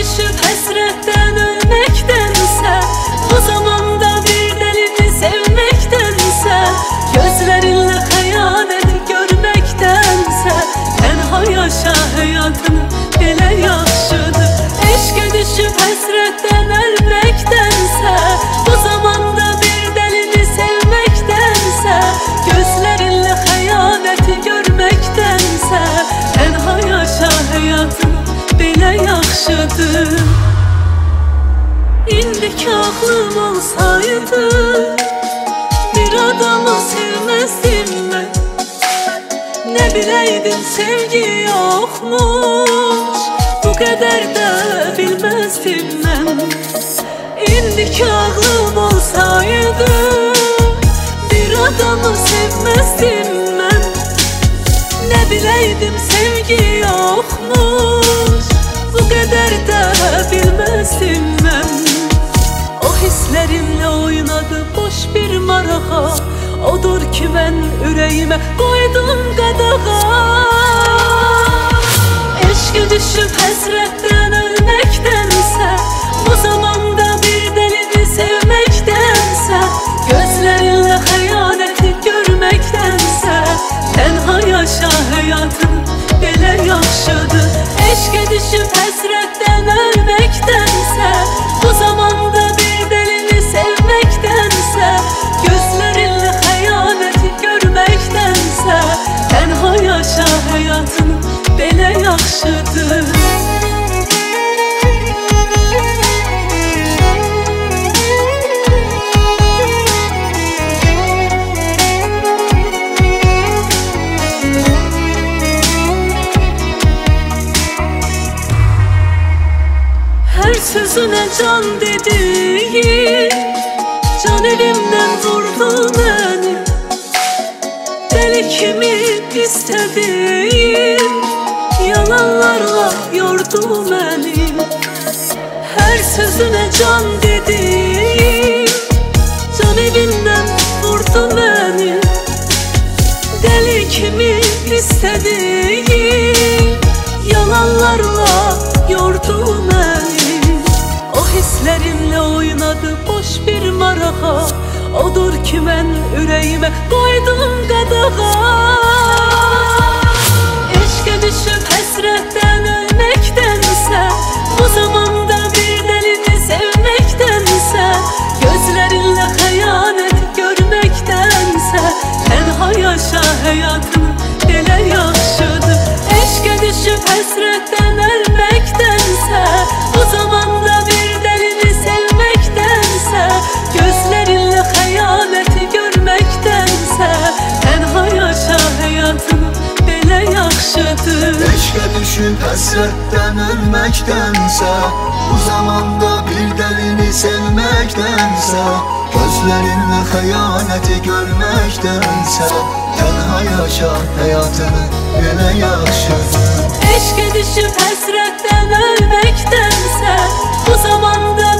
düşüp həsrətdən ölməkdənsə, bu zamanda bir dəlini sevməkdənsə, gözlərinlə xəyanət görməkdənsə, tənha yaşa həyatını belə yaxşıdır. Eşqə düşüb həsrətdən ölməkdənsə, bu zamanda bir dəlini sevməkdənsə, gözlərinlə xəyanəti görməkdənsə, tənha yaşa həyatını belə yaxşıdır. İndiki aklım olsaydı, bir adamı sevmezdim ben. Ne bileydim sevgi yokmuş, bu kadar da bilmezdim ben. İndiki aklım olsaydı, bir adamı sevmezdim ben. Ne bileydim sevgi yokmuş, bu kadar da bilmezdim ben. O hislerimle oynadı boş bir marağa, odur ki ben yüreğime koydum qadağa. Eşqə düşüb həsrətdən ölməkdənsə, bu zamanda bir dəlini sevməkdənsə, gözlərinlə xəyanəti görməkdənsə, tənha yaşa həyatını belə yaxşıdır. Eşqə düşüb həsrətdən ölməkdənsə, bu zamanda bir dəlini sevməkdənsə, gözlərinlə xəyanəti görməkdənsə, tənha yaşa həyatını belə yaxşıdır. Her sözüne can dediğin, can elimden vurdu beni. Deli kimi istediğin, yalanlarla yordu beni. Her sözüne can dediğin, can elimden vurdu beni. Deli kimi istediğin, yalanlarla yordu beni. O hislerimle oynadı boş bir marağa, odur ki ben yüreğime koydum qadağa. Eşqə düşüb həsrətdən ölməkdənsə, bu zamanda bir dəlini sevməkdənsə, gözlərinlə xəyanət görməkdənsə, tənha yaşa həyatını belə yaxşıdır. Eşqə düşüb həsrətdən ölməkdənsə, bu zamanda bir dəlini sevməkdənsə, gözlərinlə xəyanəti görməkdənsə, tənha yaşa həyatını belə yaxşıdır. Eşqə düşüb həsrətdən ölməkdənsə, bu zamanda bir dəlini sevməkdənsə, gözlərinlə xəyanəti görməkdənsə, tənha yaşa həyatını belə yaxşıdır. Eşqə düşüb həsrətdən ölməkdənsə, bu zamanda